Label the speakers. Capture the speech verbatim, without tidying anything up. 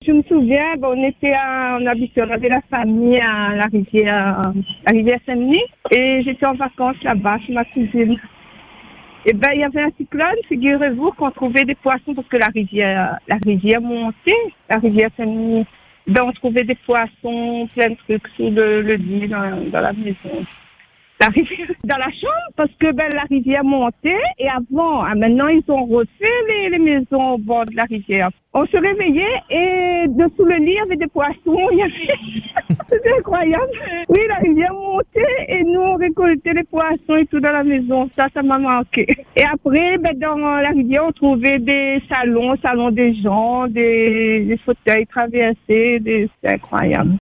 Speaker 1: je me souviens, bon, on était à, on habitait, on avait la famille à la rivière, la rivière Saint-Denis, et j'étais en vacances là-bas chez ma cousine. Et ben, il y avait un cyclone, figurez-vous, qu'on trouvait des poissons parce que la rivière, la rivière montait, la rivière Saint-Denis. Ben, on trouvait des poissons, plein de trucs sous le, le lit dans, dans la maison. La rivière, dans la chambre, parce que ben, la rivière montait et avant, ah, maintenant ils ont refait les, les maisons au bord de la rivière. On se réveillait et dessous le lit il y avait des poissons, il y avait... C'était incroyable. Oui, la rivière montait et nous on récoltait les poissons et tout dans la maison. Ça, ça m'a marqué. Et après, ben, dans la rivière on trouvait des salons, salons des gens, des, des fauteuils traversés, des... C'était incroyable.